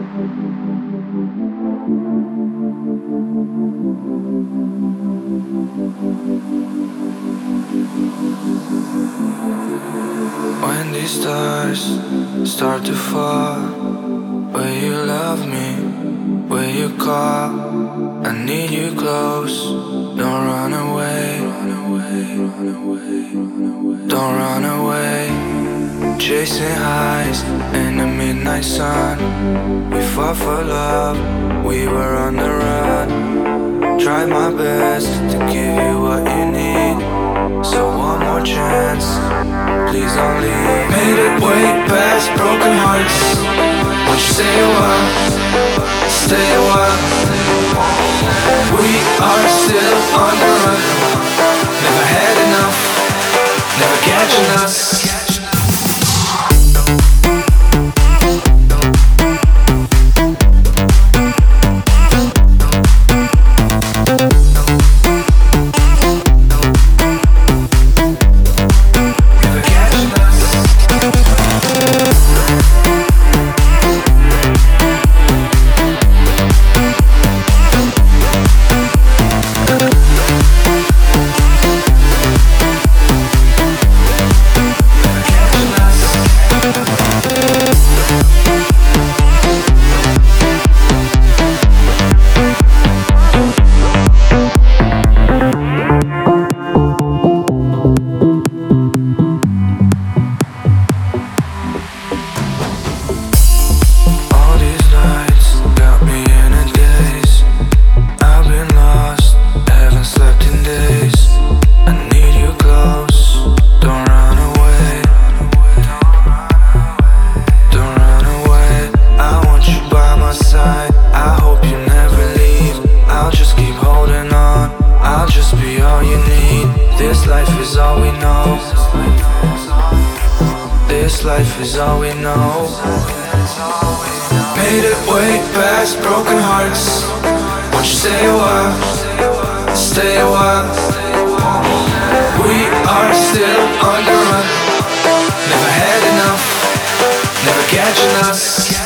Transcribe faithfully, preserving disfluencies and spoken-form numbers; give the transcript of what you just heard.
When these stars start to fall, will you love me? Will you call? I need you close. Don't run away. Don't run away. Chasing highs in the midnight sun. We fought for love, we were on the run. Tried my best to give you what you need. So one more chance, please don't leave. Made it way past broken hearts. Won't you stay a while, stay a while. We are still on the run. Never had enough, never catching us. Life is all we know. Made it way past broken hearts. Won't you stay a while, stay a while. We are still on the run. Never had enough, never catching us.